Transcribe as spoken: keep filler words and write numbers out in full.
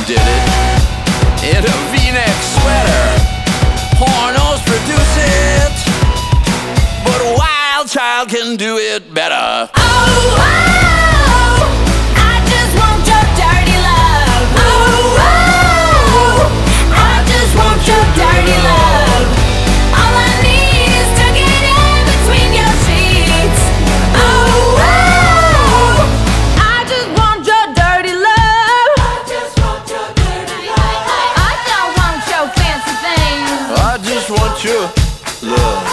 did it in a V-neck sweater. Pornos produce it, but a wild child can do it better. Oh, oh, I just want your dirty love. Oh, oh, I just want your dirty love. All I need is to get in between your sheets. Oh, oh, I just want your dirty love. I just want your dirty love. I don't want your fancy things. I just want your love.